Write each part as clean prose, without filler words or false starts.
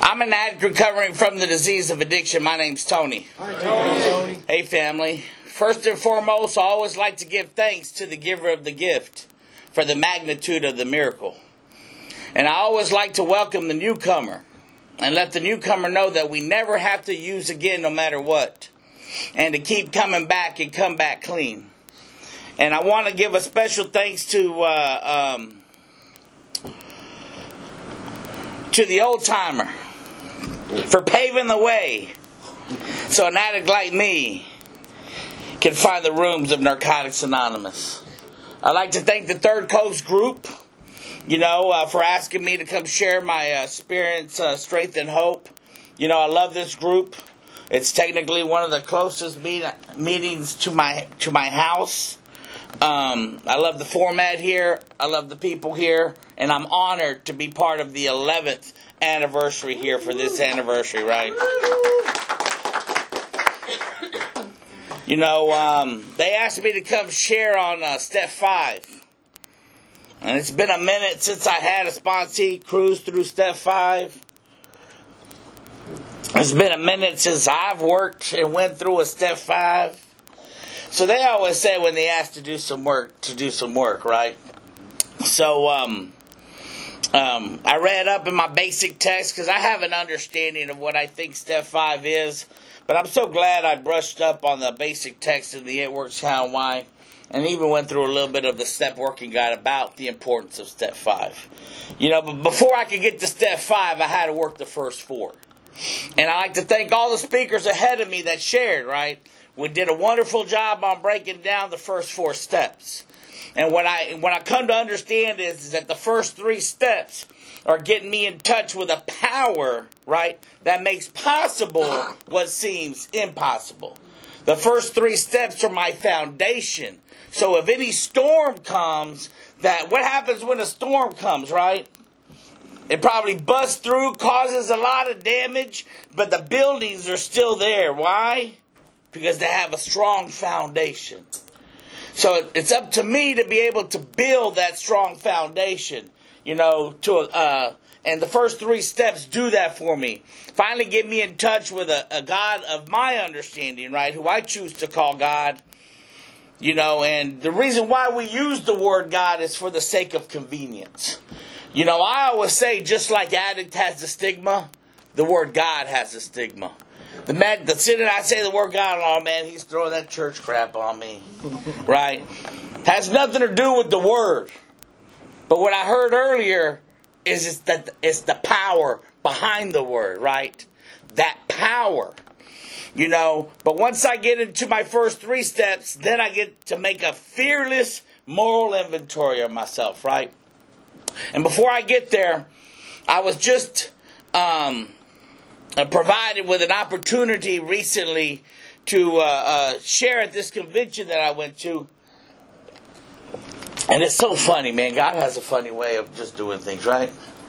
I'm an addict recovering from the disease of addiction. My name's Tony. Hi, Tony. Hey, family. First and foremost, I always like to give thanks to the giver of the gift for the magnitude of the miracle. And I always like to welcome the newcomer and let the newcomer know that we never have to use again no matter what. And to keep coming back and come back clean. And I want to give a special thanks to the old timer for paving the way so an addict like me can find the rooms of Narcotics Anonymous. I'd like to thank the Third Coast group, for asking me to come share my experience, strength, and hope. I love this group. It's technically one of the closest meetings to my house. I love the format here. I love the people here. And I'm honored to be part of the 11th anniversary here for this anniversary, right? They asked me to come share on step 5. And it's been a minute since I had a sponsee cruise through step 5. It's been a minute since I've worked and went through a step 5. So they always say when they ask to do some work, right? So I read up in my basic text because I have an understanding of what I think step 5 is. But I'm so glad I brushed up on the basic text of the It Works How and Why. And even went through a little bit of the step working guide about the importance of step 5. But before I could get to step 5, I had to work the first 4. And I like to thank all the speakers ahead of me that shared, right? We did a wonderful job on breaking down the first 4 steps. And what I come to understand is that the first 3 steps are getting me in touch with a power, right, that makes possible what seems impossible. The first 3 steps are my foundation. So if any storm comes, what happens when a storm comes, right? It probably busts through, causes a lot of damage, but the buildings are still there. Why? Because they have a strong foundation. So it's up to me to be able to build that strong foundation, and the first 3 steps do that for me. Finally get me in touch with a God of my understanding, right, who I choose to call God. And the reason why we use the word God is for the sake of convenience. I always say, just like addict has the stigma, the word God has a stigma. The second I say the word God, oh man, he's throwing that church crap on me, right? Has nothing to do with the word. But what I heard earlier is that it's the power behind the word, right? That power, But once I get into my first 3 steps, then I get to make a fearless moral inventory of myself, right? And before I get there, I was just provided with an opportunity recently to share at this convention that I went to. And it's so funny, man. God has a funny way of just doing things, right?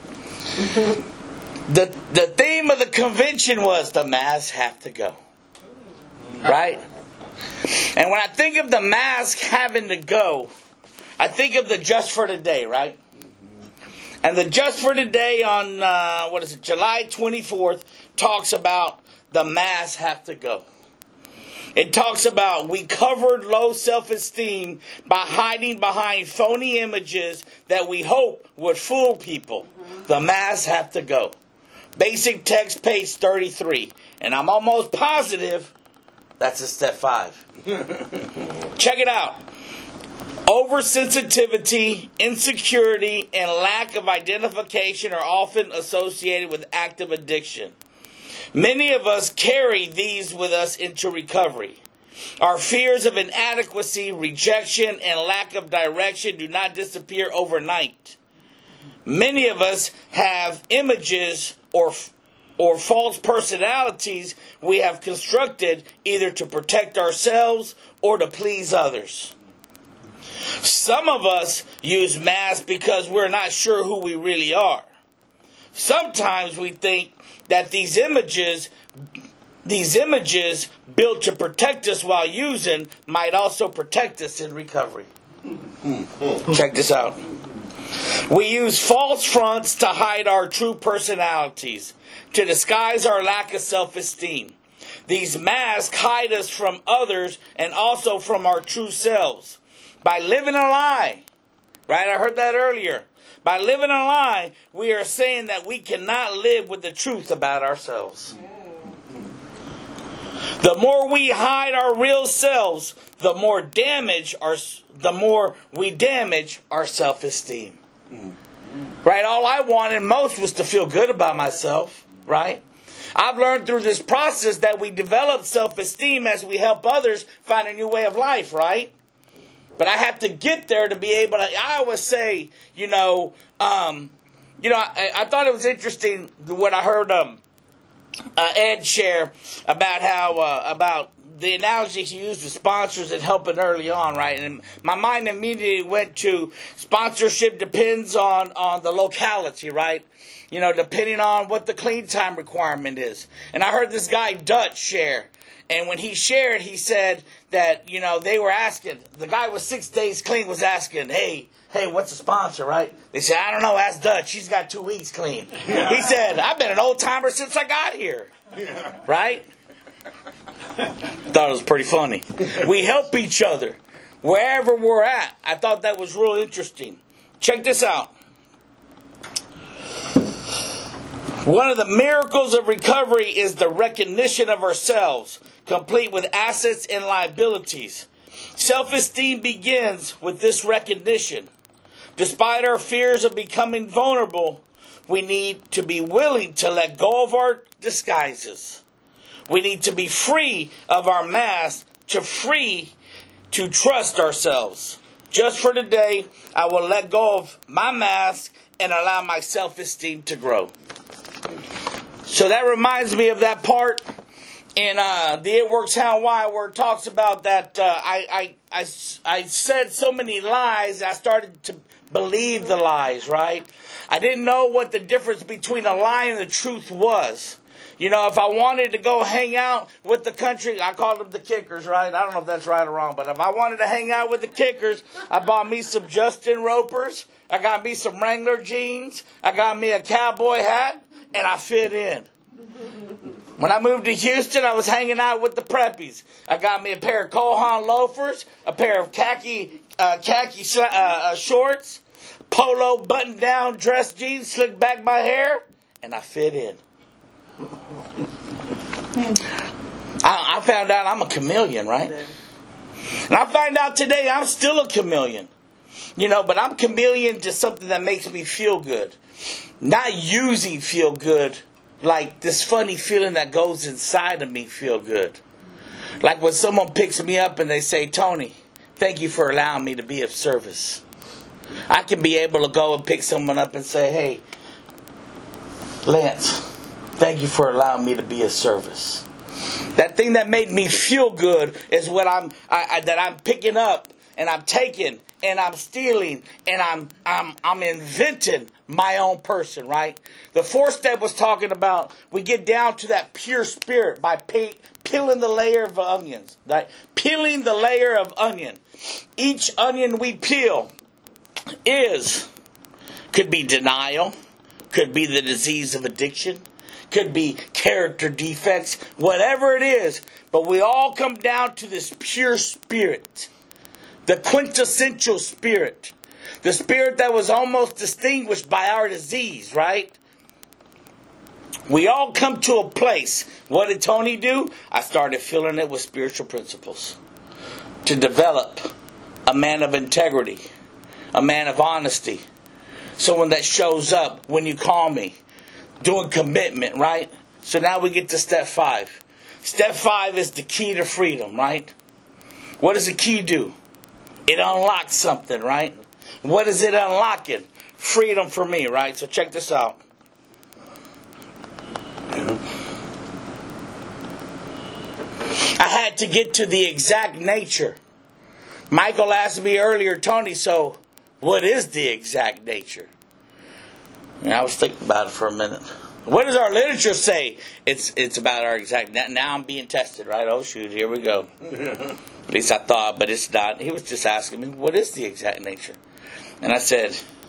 The theme of the convention was the masks have to go. Right? And when I think of the mask having to go, I think of the Just for Today, right? And the Just for Today on, July 24th talks about the masks have to go. It talks about we covered low self-esteem by hiding behind phony images that we hope would fool people. The masks have to go. Basic text, page 33. And I'm almost positive that's a step 5. Check it out. Oversensitivity, insecurity, and lack of identification are often associated with active addiction. Many of us carry these with us into recovery. Our fears of inadequacy, rejection, and lack of direction do not disappear overnight. Many of us have images or false personalities we have constructed either to protect ourselves or to please others. Some of us use masks because we're not sure who we really are. Sometimes we think that these images built to protect us while using might also protect us in recovery. Check this out. We use false fronts to hide our true personalities, to disguise our lack of self-esteem. These masks hide us from others and also from our true selves. By living a lie, right? I heard that earlier. By living a lie, we are saying that we cannot live with the truth about ourselves. The more we hide our real selves, the more we damage our self-esteem. Right? All I wanted most was to feel good about myself, right? I've learned through this process that we develop self-esteem as we help others find a new way of life, right? But I have to get there to be able to. I always say, I thought it was interesting what I heard Ed share about how about the analogy he used with sponsors and helping early on, right? And my mind immediately went to sponsorship depends on the locality, right? Depending on what the clean time requirement is. And I heard this guy Dutch share. And when he shared, he said that, they were asking, the guy with 6 days clean was asking, hey, what's a sponsor, right? They said, I don't know, ask Dutch. He's got 2 weeks clean. He said, I've been an old timer since I got here. Right? Thought it was pretty funny. We help each other wherever we're at. I thought that was real interesting. Check this out. One of the miracles of recovery is the recognition of ourselves, complete with assets and liabilities. Self-esteem begins with this recognition. Despite our fears of becoming vulnerable, we need to be willing to let go of our disguises. We need to be free of our masks, to trust ourselves. Just for today, I will let go of my mask and allow my self-esteem to grow. So that reminds me of that part in the It Works How and Why where it talks about that I said so many lies, I started to believe the lies, right? I didn't know what the difference between a lie and the truth was. If I wanted to go hang out with the country, I called them the Kickers, right? I don't know if that's right or wrong, but if I wanted to hang out with the Kickers, I bought me some Justin Ropers, I got me some Wrangler jeans, I got me a cowboy hat, and I fit in. When I moved to Houston, I was hanging out with the preppies. I got me a pair of Cole Haan loafers, a pair of khaki shorts, polo button-down dress jeans, slicked back my hair, and I fit in. I found out I'm a chameleon, right? And I find out today I'm still a chameleon. But I'm chameleon to something that makes me feel good. Not using feel good like this funny feeling that goes inside of me feel good. Like when someone picks me up and they say, Tony, thank you for allowing me to be of service. I can be able to go and pick someone up and say, hey, Lance, thank you for allowing me to be of service. That thing that made me feel good is what I'm picking up and I'm taking and I'm stealing and I'm inventing my own person, right? The fourth step was talking about we get down to that pure spirit by peeling the layer of onions, right? Peeling the layer of onion. Each onion we peel could be denial, could be the disease of addiction, could be character defects, whatever it is. But we all come down to this pure spirit, the quintessential spirit, the spirit that was almost distinguished by our disease, right? We all come to a place. What did Tony do? I started filling it with spiritual principles to develop a man of integrity, a man of honesty, someone that shows up when you call me, doing commitment, right? So now we get to step 5. Step 5 is the key to freedom, right? What does the key do? It unlocks something, right? What is it unlocking? Freedom for me, right? So check this out. I had to get to the exact nature. Michael asked me earlier, Tony, so what is the exact nature? And I was thinking about it for a minute. What does our literature say? It's about our exact. Now I'm being tested, right? Oh, shoot, here we go. At least I thought, but it's not. He was just asking me, what is the exact nature? And I said,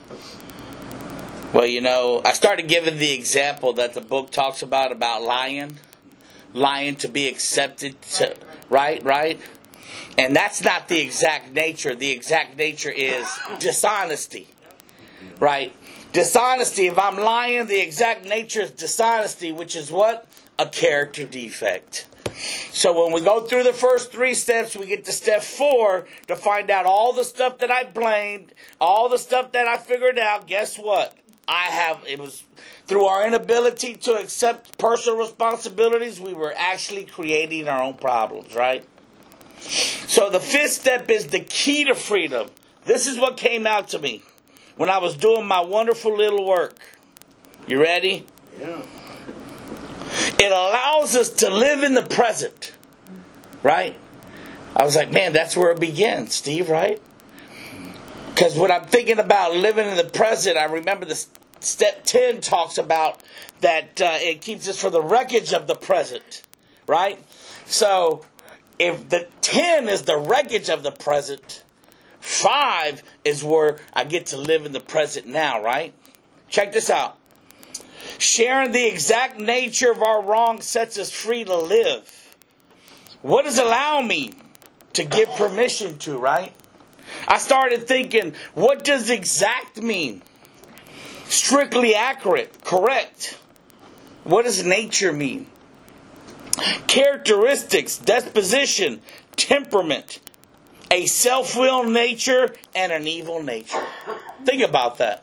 Well, I started giving the example that the book talks about lying. Lying to be accepted. Right? And that's not the exact nature. The exact nature is dishonesty. Right? Dishonesty. If I'm lying, the exact nature is dishonesty, which is what? A character defect. So when we go through the first 3 steps, we get to step 4 to find out all the stuff that I blamed, all the stuff that I figured out. Guess what? It was through our inability to accept personal responsibilities, we were actually creating our own problems, right? So the 5th step is the key to freedom. This is what came out to me when I was doing my wonderful little work. You ready? Yeah. It allows us to live in the present, right? I was like, man, that's where it begins, Steve, right? Because when I'm thinking about living in the present, I remember the step 10 talks about that it keeps us from the wreckage of the present, right? So if the 10 is the wreckage of the present, 5 is where I get to live in the present now, right? Check this out. Sharing the exact nature of our wrong sets us free to live. What does allow me to give permission to, right? I started thinking, what does exact mean? Strictly accurate, correct. What does nature mean? Characteristics, disposition, temperament, a self-willed nature, and an evil nature. Think about that.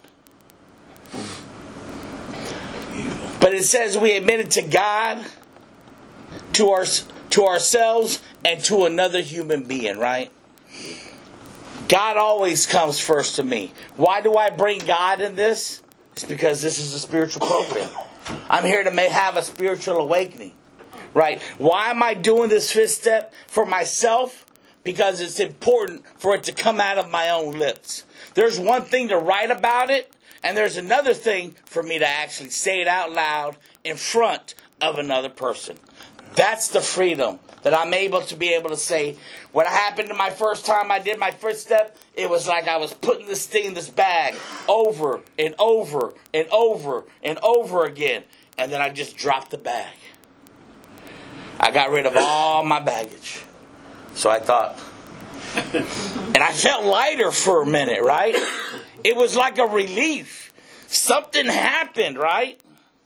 But it says we admit it to God, to ourselves, and to another human being, right? God always comes first to me. Why do I bring God in this? It's because this is a spiritual program. I'm here to have a spiritual awakening, right? Why am I doing this 5th step? For myself? Because it's important for it to come out of my own lips. There's one thing to write about it, and there's another thing for me to actually say it out loud in front of another person. That's the freedom that I'm able to say. What happened to my first time I did my 1st step, it was like I was putting this thing in this bag over and over and over and over again. And then I just dropped the bag. I got rid of all my baggage. So I thought. And I felt lighter for a minute, right? It was like a relief. Something happened, right?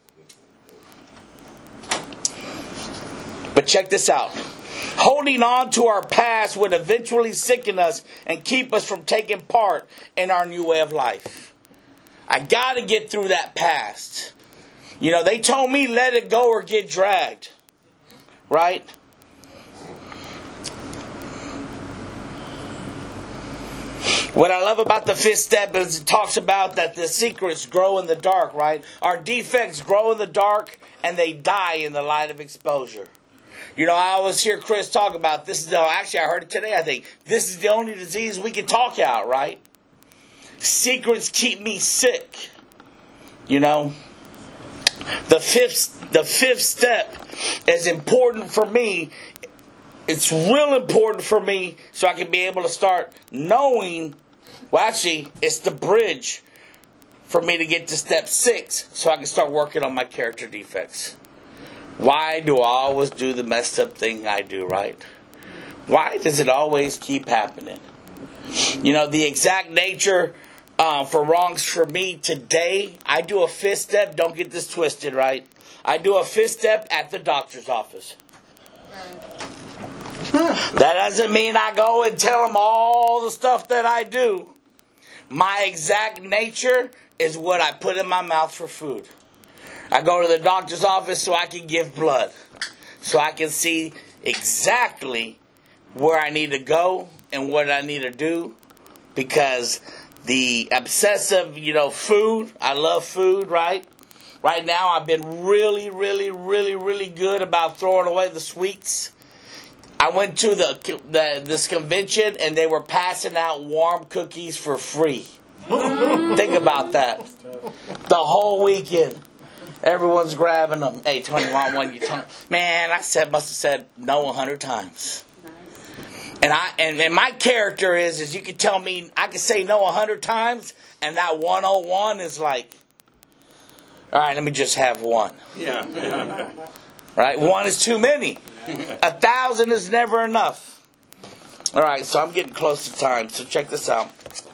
But check this out. Holding on to our past would eventually sicken us and keep us from taking part in our new way of life. I got to get through that past. They told me let it go or get dragged. Right? What I love about the 5th step is it talks about that the secrets grow in the dark, right? Our defects grow in the dark and they die in the light of exposure. I always hear Chris talk about this. Actually, I heard it today, I think. This is the only disease we can talk out, right? Secrets keep me sick. The 5th step is important for me. It's real important for me so I can be able to start knowing. Well, actually, it's the bridge for me to get to step 6 so I can start working on my character defects. Why do I always do the messed up thing I do, right? Why does it always keep happening? The exact nature for wrongs for me today, I do a 5th step. Don't get this twisted, right? I do a 5th step at the doctor's office. That doesn't mean I go and tell them all the stuff that I do. My exact nature is what I put in my mouth for food. I go to the doctor's office so I can give blood. So I can see exactly where I need to go and what I need to do. Because the obsessive, food, I love food, right? Right now I've been really, really, really, really good about throwing away the sweets. I went to this convention and they were passing out warm cookies for free. Think about that. The whole weekend. Everyone's grabbing them. Hey, Tony, want one? Man, must have said no 100 times. And my character is you can tell me, I can say no 100 times, and that 101 is like, all right, let me just have one. Yeah. Right? One is too many. 1,000 is never enough. All right, so I'm getting close to time, so check this out.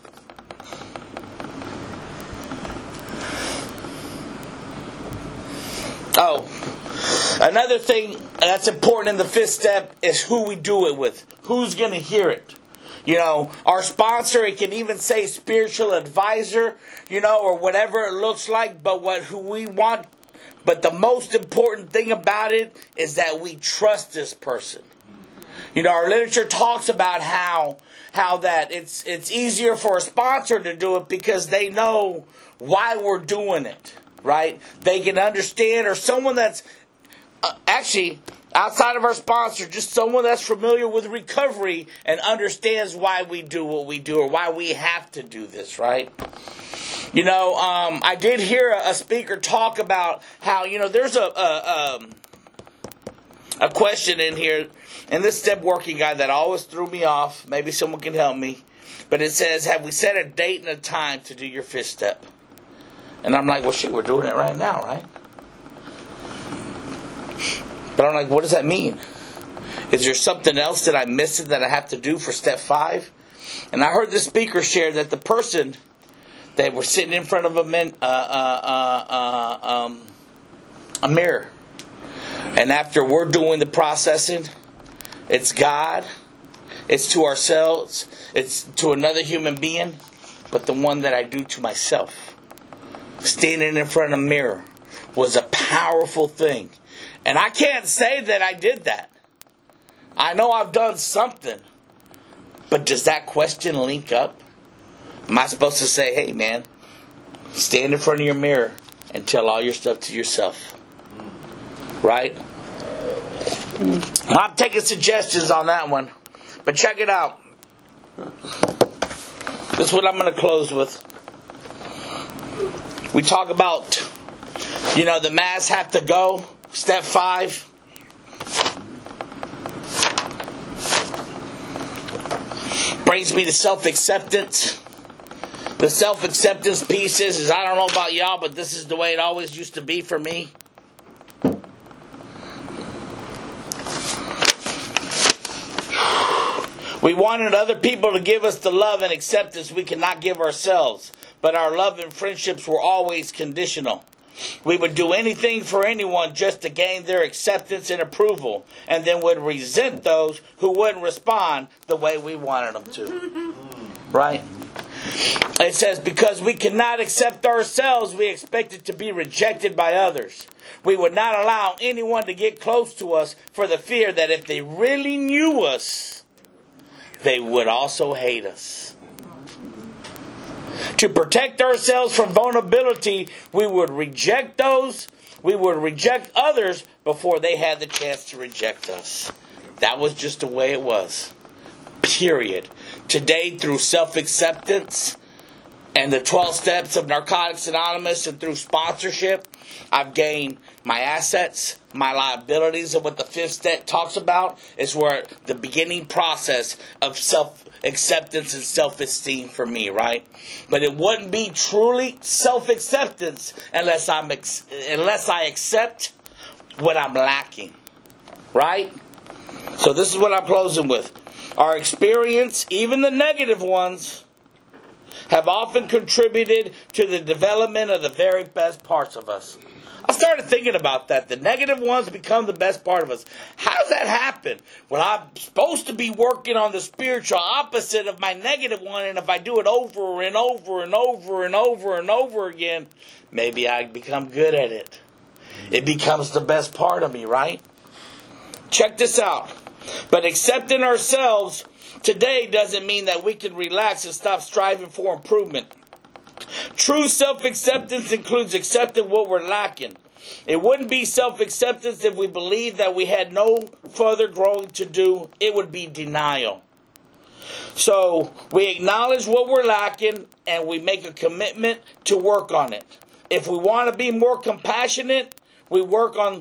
Oh, another thing that's important in the fifth step is who we do it with. Who's going to hear it? You know, our sponsor, it can even say spiritual advisor, you know, or whatever it looks like, but who we want. But the most important thing about it is that we trust this person. You know, our literature talks about how that it's easier for a sponsor to do it because they know why we're doing it, right? They can understand, or someone that's actually outside of our sponsor, just someone that's familiar with recovery and understands why we do what we do or why we have to do this, right? You know, I did hear a speaker talk about how, you know, there's a question in here, and this step working guide that always threw me off. Maybe someone can help me. But it says, have we set a date and a time to do your fifth step? And I'm like, well, shit, we're doing it right now, right? But I'm like, what does that mean? Is there something else that I'm missing that I have to do for step 5? And I heard the speaker share that the person, they were sitting in front of a mirror. And after we're doing the processing, it's God, it's to ourselves, it's to another human being, but the one that I do to myself. Standing in front of a mirror was a powerful thing. And I can't say that I did that. I know I've done something. But does that question link up? Am I supposed to say, hey man, stand in front of your mirror and tell all your stuff to yourself? Right? I'm taking suggestions on that one. But check it out. This is what I'm going to close with. We talk about, you know, the masks have to go. Step 5. Brings me to self-acceptance. The self-acceptance piece is I don't know about y'all, but this is the way it always used to be for me. We wanted other people to give us the love and acceptance we cannot give ourselves. But our love and friendships were always conditional. We would do anything for anyone just to gain their acceptance and approval, and then would resent those who wouldn't respond the way we wanted them to. Right? It says, because we cannot accept ourselves, we expected to be rejected by others. We would not allow anyone to get close to us for the fear that if they really knew us, they would also hate us. To protect ourselves from vulnerability, we would reject others before they had the chance to reject us. That was just the way it was. Period. Today, through self-acceptance and the 12 steps of Narcotics Anonymous and through sponsorship, I've gained my assets, my liabilities, and what the 5th step talks about is where the beginning process of self-acceptance and self-esteem for me, right? But it wouldn't be truly self-acceptance unless I accept what I'm lacking, right? So this is what I'm closing with. Our experience, even the negative ones, have often contributed to the development of the very best parts of us. I started thinking about that. The negative ones become the best part of us. How does that happen? Well, I'm supposed to be working on the spiritual opposite of my negative one, and if I do it over and over and over and over and over again, maybe I become good at it. It becomes the best part of me, right? Check this out. But accepting ourselves today doesn't mean that we can relax and stop striving for improvement. True self-acceptance includes accepting what we're lacking. It wouldn't be self-acceptance if we believed that we had no further growing to do. It would be denial. So we acknowledge what we're lacking and we make a commitment to work on it. If we want to be more compassionate, we work on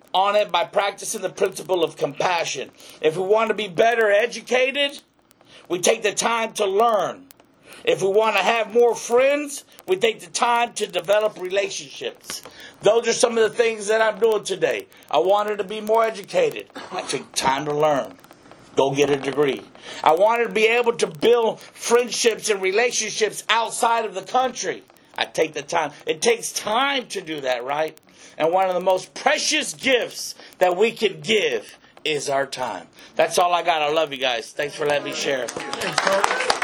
on it by practicing the principle of compassion. If we want to be better educated, we take the time to learn. If we want to have more friends, we take the time to develop relationships. Those are some of the things that I'm doing today. I wanted to be more educated. I took time to learn. Go get a degree. I wanted to be able to build friendships and relationships outside of the country. I take the time. It takes time to do that, right? And one of the most precious gifts that we can give is our time. That's all I got. I love you guys. Thanks for letting me share. Thanks, Coach.